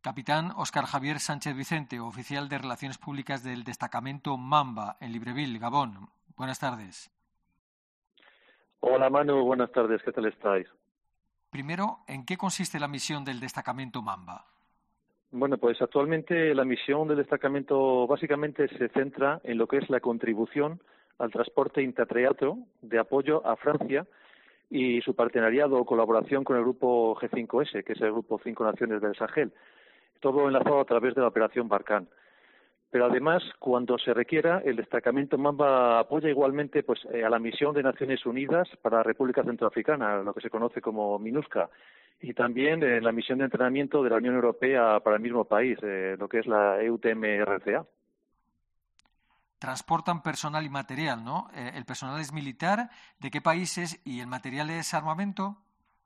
Capitán Óscar Javier Sánchez Vicente, oficial de Relaciones Públicas del destacamento Mamba, en Libreville, Gabón. Buenas tardes. Hola Manu, buenas tardes, ¿qué tal estáis? Primero, ¿en qué consiste la misión del destacamento Mamba? Bueno, pues actualmente la misión del destacamento básicamente se centra en lo que es la contribución al transporte intraterrestre de apoyo a Francia y su partenariado o colaboración con el grupo G5S, que es el grupo 5 Naciones del Sahel, todo enlazado a través de la operación Barkhane. Pero además, cuando se requiera, el destacamento Mamba apoya igualmente a la misión de Naciones Unidas para la República Centroafricana, lo que se conoce como MINUSCA, y también la misión de entrenamiento de la Unión Europea para el mismo país, lo que es la EUTM-RCA. Transportan personal y material, ¿no? ¿El personal es militar? ¿De qué países? ¿Y el material es armamento?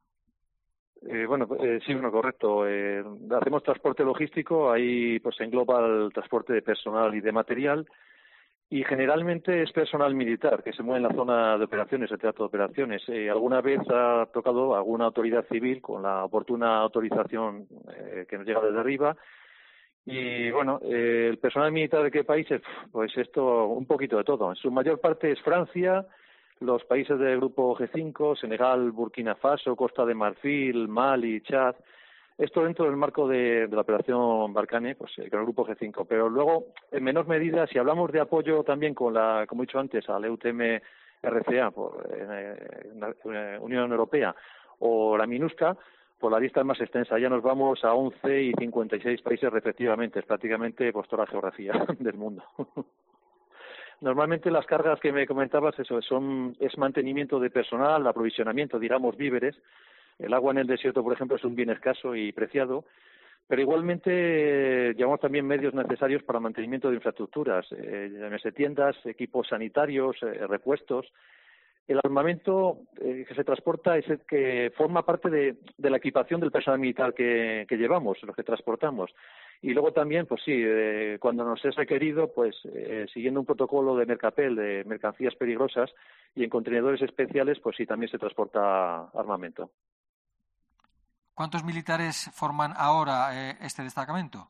Sí, correcto. Hacemos transporte logístico, ahí pues engloba el transporte de personal y de material, y generalmente es personal militar que se mueve en la zona de operaciones, el teatro de operaciones. Alguna vez ha tocado alguna autoridad civil con la oportuna autorización que nos llega desde arriba. Y bueno, el personal militar de qué países, pues esto un poquito de todo. En su mayor parte es Francia, los países del grupo G5, Senegal, Burkina Faso, Costa de Marfil, Mali, Chad. Esto dentro del marco de la operación Barkhane, pues con el grupo G5. Pero luego, en menor medida, si hablamos de apoyo también con como he dicho antes, al EUTM RCA, Unión Europea, o la MINUSCA, pues la lista es más extensa. Ya nos vamos a 11 y 56 países respectivamente. Es prácticamente pues toda la geografía del mundo. Normalmente las cargas que me comentabas, es mantenimiento de personal, aprovisionamiento, digamos, víveres. El agua en el desierto, por ejemplo, es un bien escaso y preciado, pero igualmente llevamos también medios necesarios para mantenimiento de infraestructuras, llámese tiendas, equipos sanitarios, repuestos. El armamento que se transporta es el que forma parte de la equipación del personal militar que llevamos, los que transportamos. Y luego también, pues sí, cuando nos es requerido, pues siguiendo un protocolo de Mercapel, de mercancías peligrosas, y en contenedores especiales, pues sí, también se transporta armamento. ¿Cuántos militares forman ahora este destacamento?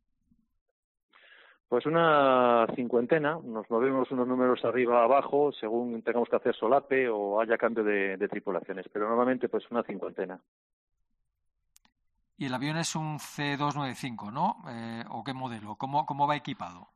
Pues una cincuentena, nos movemos unos números arriba abajo según tengamos que hacer solape o haya cambio de tripulaciones, pero normalmente pues una cincuentena. Y el avión es un C-295, ¿no? ¿O qué modelo? ¿Cómo va equipado?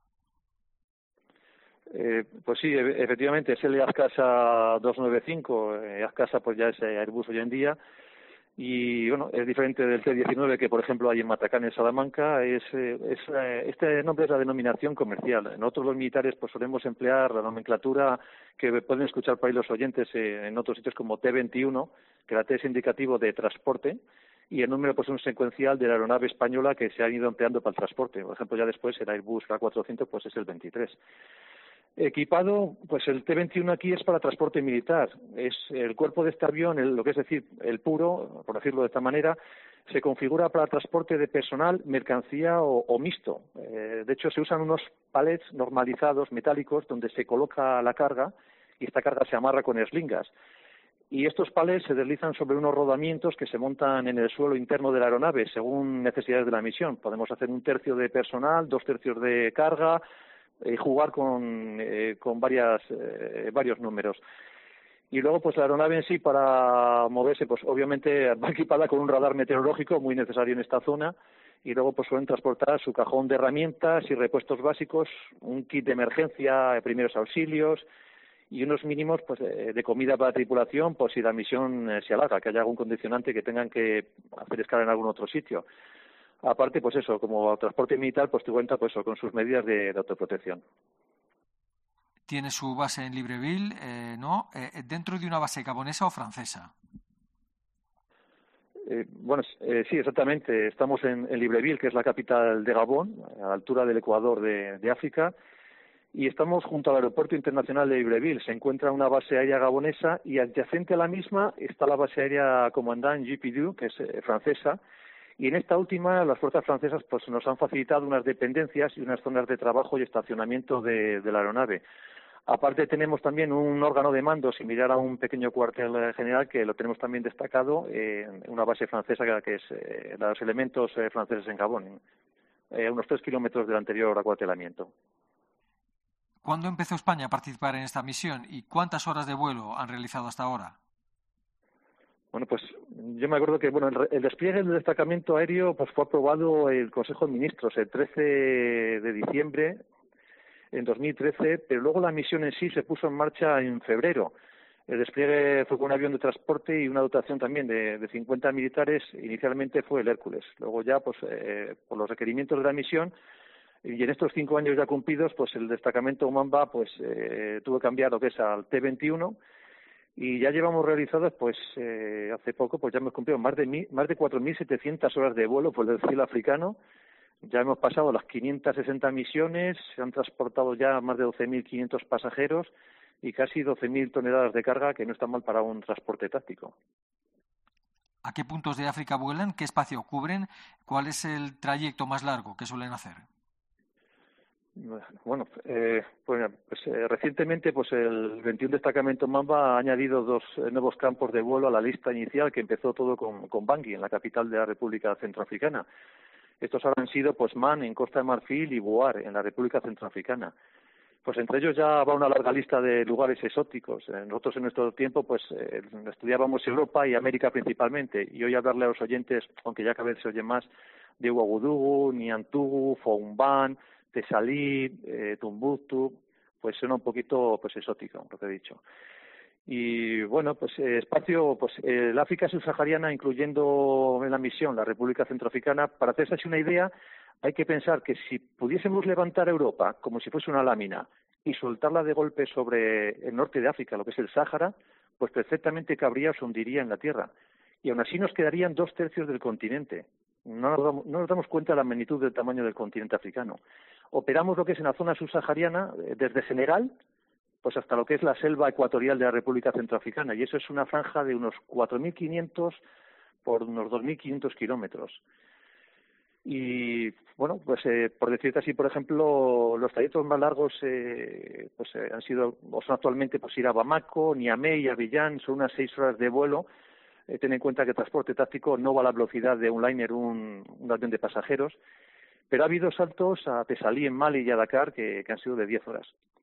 Pues sí, efectivamente es el AFCASA 295, AFCASA pues ya es Airbus hoy en día. Y bueno, es diferente del T-19 que, por ejemplo, hay en Matacán, en Salamanca. Este nombre es la denominación comercial. Nosotros los militares pues solemos emplear la nomenclatura que pueden escuchar por ahí los oyentes en otros sitios como T-21, que la T es indicativo de transporte, y el número pues es un secuencial de la aeronave española que se ha ido empleando para el transporte. Por ejemplo, ya después el Airbus A400 pues es el 23. Equipado, pues el T-21 aquí es para transporte militar. Es el cuerpo de este avión, lo que es decir, el puro, por decirlo de esta manera, se configura para transporte de personal, mercancía o mixto. De hecho, se usan unos palets normalizados, metálicos, donde se coloca la carga y esta carga se amarra con eslingas. Y estos palets se deslizan sobre unos rodamientos que se montan en el suelo interno de la aeronave según necesidades de la misión. Podemos hacer 1/3 de personal, 2/3 de carga, jugar con varios números. Y luego pues la aeronave en sí, para moverse, pues obviamente va equipada con un radar meteorológico muy necesario en esta zona, y luego pues suelen transportar su cajón de herramientas y repuestos básicos, un kit de emergencia, primeros auxilios y unos mínimos pues de comida para la tripulación por si la misión se alarga, que haya algún condicionante que tengan que hacer escala en algún otro sitio. Aparte, pues eso, como transporte militar, pues te cuenta pues con sus medidas de autoprotección. Tiene su base en Libreville, ¿no? ¿Dentro de una base gabonesa o francesa? Sí, exactamente. Estamos en Libreville, que es la capital de Gabón, a la altura del Ecuador de África, y estamos junto al Aeropuerto Internacional de Libreville. Se encuentra una base aérea gabonesa y adyacente a la misma está la base aérea Commandant Dupidou, que es francesa. Y en esta última, las fuerzas francesas pues nos han facilitado unas dependencias y unas zonas de trabajo y estacionamiento de la aeronave. Aparte tenemos también un órgano de mando similar a un pequeño cuartel general que lo tenemos también destacado en una base francesa que es los elementos franceses en Gabón, a unos 3 kilómetros del anterior acuartelamiento. ¿Cuándo empezó España a participar en esta misión y cuántas horas de vuelo han realizado hasta ahora? Bueno, pues yo me acuerdo que el despliegue del destacamento aéreo pues fue aprobado el Consejo de Ministros el 13 de diciembre en 2013, pero luego la misión en sí se puso en marcha en febrero. El despliegue fue con un avión de transporte y una dotación también de 50 militares. Inicialmente fue el Hércules. Luego ya, pues por los requerimientos de la misión y en estos 5 años ya cumplidos, pues el destacamento Mamba pues tuvo que cambiar lo que es al T-21 y ya llevamos realizadas, pues hace poco, pues ya hemos cumplido más de 4.700 horas de vuelo por el cielo africano. Ya hemos pasado las 560 misiones, se han transportado ya más de 12.500 pasajeros y casi 12.000 toneladas de carga, que no está mal para un transporte táctico. ¿A qué puntos de África vuelan? ¿Qué espacio cubren? ¿Cuál es el trayecto más largo que suelen hacer? Bueno, recientemente pues el 21 Destacamento Mamba ha añadido 2 nuevos campos de vuelo a la lista inicial que empezó todo con Bangui, en la capital de la República Centroafricana. Estos ahora han sido pues Man en Costa de Marfil y Buar en la República Centroafricana. Pues entre ellos ya va una larga lista de lugares exóticos. Nosotros en nuestro tiempo pues estudiábamos Europa y América principalmente, y hoy hablarle a los oyentes, aunque ya cada vez se oye más, de Ouagadougou, Niantougou, Foumban, Tesalí, Tumbuktu, pues suena un poquito pues exótico lo que he dicho. Y bueno, pues espacio, pues el África subsahariana, incluyendo en la misión la República Centroafricana, para hacerse así una idea, hay que pensar que si pudiésemos levantar Europa como si fuese una lámina y soltarla de golpe sobre el norte de África, lo que es el Sáhara, pues perfectamente cabría o se hundiría en la tierra. Y aún así nos quedarían 2/3 del continente. No nos damos cuenta de la magnitud del tamaño del continente africano. Operamos lo que es en la zona subsahariana, desde Senegal pues hasta lo que es la selva ecuatorial de la República Centroafricana, y eso es una franja de unos 4.500 por unos 2.500 kilómetros. Y bueno, pues por decirte así, por ejemplo, los trayectos más largos han sido, o son actualmente, pues ir a Bamako, Niamey y Abiyán, son unas 6 horas de vuelo. Ten en cuenta que el transporte táctico no va a la velocidad de un liner, un avión de pasajeros, pero ha habido saltos a Tesalí en Mali y a Dakar que han sido de 10 horas.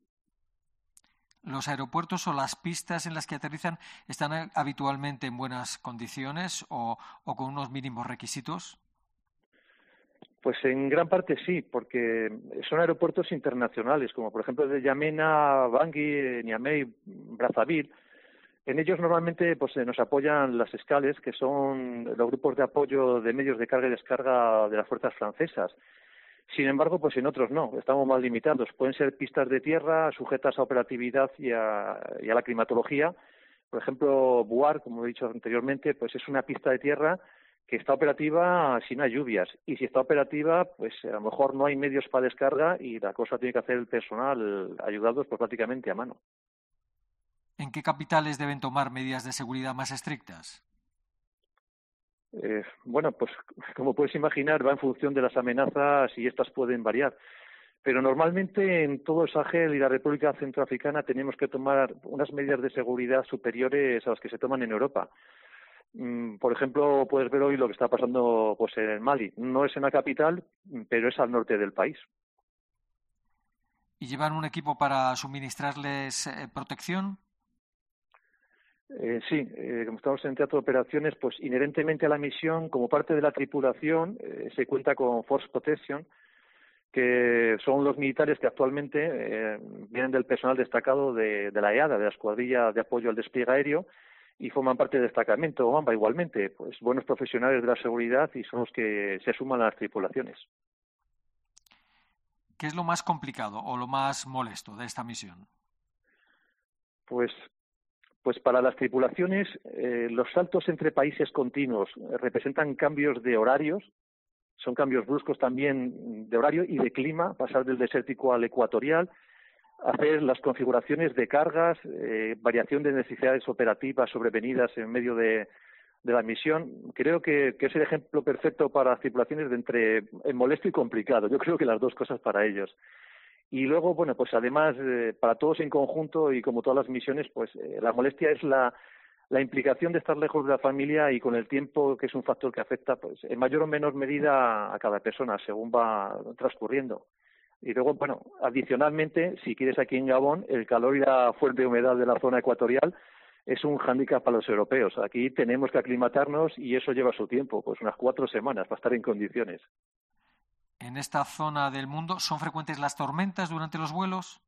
¿Los aeropuertos o las pistas en las que aterrizan están habitualmente en buenas condiciones o con unos mínimos requisitos? Pues en gran parte sí, porque son aeropuertos internacionales, como por ejemplo de Yamena, Bangui, Niamey, Brazzaville. En ellos normalmente pues nos apoyan las escales, que son los grupos de apoyo de medios de carga y descarga de las fuerzas francesas. Sin embargo, pues en otros no, estamos más limitados. Pueden ser pistas de tierra sujetas a operatividad y a la climatología. Por ejemplo, Buar, como he dicho anteriormente, pues es una pista de tierra que está operativa si no hay lluvias. Y si está operativa, pues a lo mejor no hay medios para descarga y la cosa tiene que hacer el personal ayudados pues prácticamente a mano. ¿En qué capitales deben tomar medidas de seguridad más estrictas? Bueno, pues como puedes imaginar, va en función de las amenazas y estas pueden variar. Pero normalmente en todo el Sahel y la República Centroafricana tenemos que tomar unas medidas de seguridad superiores a las que se toman en Europa. Por ejemplo, puedes ver hoy lo que está pasando pues en Mali. No es en la capital, pero es al norte del país. ¿Y llevan un equipo para suministrarles protección? Sí, como estamos en teatro de operaciones, pues inherentemente a la misión, como parte de la tripulación, se cuenta con Force Protection, que son los militares que actualmente vienen del personal destacado de la EADA, de la Escuadrilla de Apoyo al Despliegue Aéreo, y forman parte del destacamento Mamba igualmente, pues buenos profesionales de la seguridad y son los que se suman a las tripulaciones. ¿Qué es lo más complicado o lo más molesto de esta misión? Pues para las tripulaciones, los saltos entre países continuos representan cambios de horarios, son cambios bruscos también de horario y de clima, pasar del desértico al ecuatorial, hacer las configuraciones de cargas, variación de necesidades operativas sobrevenidas en medio de la misión. Creo que es el ejemplo perfecto para las tripulaciones de entre molesto y complicado. Yo creo que las dos cosas para ellos. Y luego, bueno, pues además, para todos en conjunto y como todas las misiones, pues la molestia es la implicación de estar lejos de la familia y con el tiempo, que es un factor que afecta, pues en mayor o menor medida a cada persona según va transcurriendo. Y luego, bueno, adicionalmente, si quieres aquí en Gabón, el calor y la fuerte humedad de la zona ecuatorial es un hándicap para los europeos. Aquí tenemos que aclimatarnos y eso lleva su tiempo, pues unas 4 semanas para estar en condiciones. En esta zona del mundo, ¿son frecuentes las tormentas durante los vuelos?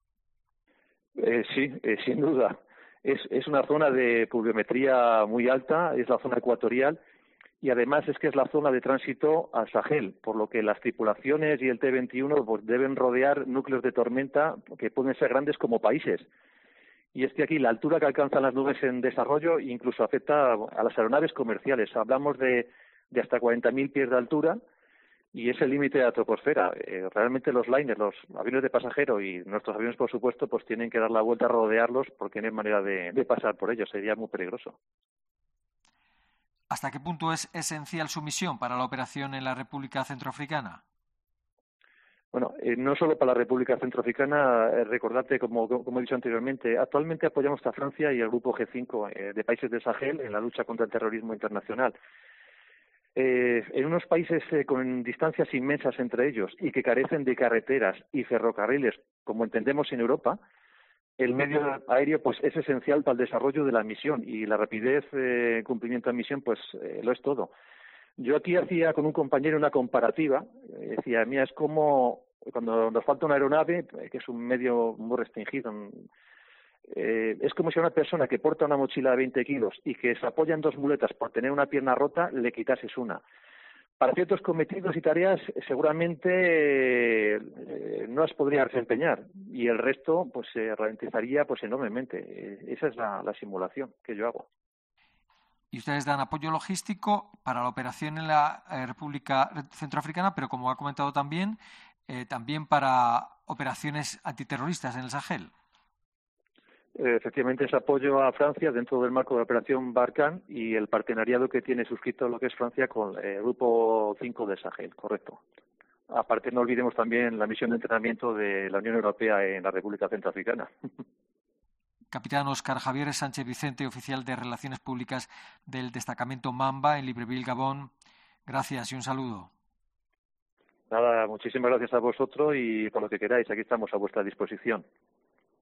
Sí, sin duda. Es una zona de pluviometría muy alta, es la zona ecuatorial y además es que es la zona de tránsito al Sahel, por lo que las tripulaciones y el T-21 pues, deben rodear núcleos de tormenta que pueden ser grandes como países. Y es que aquí la altura que alcanzan las nubes en desarrollo incluso afecta a las aeronaves comerciales. Hablamos de hasta 40.000 pies de altura y es el límite de la troposfera. Realmente los liners, los aviones de pasajero y nuestros aviones, por supuesto, pues tienen que dar la vuelta a rodearlos porque no hay manera de pasar por ellos. Sería muy peligroso. ¿Hasta qué punto es esencial su misión para la operación en la República Centroafricana? Bueno, no solo para la República Centroafricana, recordarte, como he dicho anteriormente, actualmente apoyamos a Francia y al Grupo G5 de países del Sahel en la lucha contra el terrorismo internacional. En unos países con distancias inmensas entre ellos y que carecen de carreteras y ferrocarriles, como entendemos en Europa, el medio aéreo pues es esencial para el desarrollo de la misión y la rapidez en cumplimiento de misión pues lo es todo. Yo aquí hacía con un compañero una comparativa, decía, mira, es como cuando nos falta una aeronave, que es un medio muy restringido, es como si a una persona que porta una mochila de 20 kilos y que se apoya en 2 muletas por tener una pierna rota, le quitases una. Para ciertos cometidos y tareas seguramente no las podría desempeñar y el resto pues se ralentizaría pues enormemente. Esa es la simulación que yo hago. Y ustedes dan apoyo logístico para la operación en la República Centroafricana, pero como ha comentado también para operaciones antiterroristas en el Sahel. Efectivamente, es apoyo a Francia dentro del marco de la Operación Barkhane y el partenariado que tiene suscrito lo que es Francia con el Grupo 5 del Sahel, correcto. Aparte, no olvidemos también la misión de entrenamiento de la Unión Europea en la República Centroafricana. Capitán Óscar Javier Sánchez Vicente, oficial de Relaciones Públicas del destacamento Mamba en Libreville, Gabón. Gracias y un saludo. Nada, muchísimas gracias a vosotros y por lo que queráis, aquí estamos a vuestra disposición.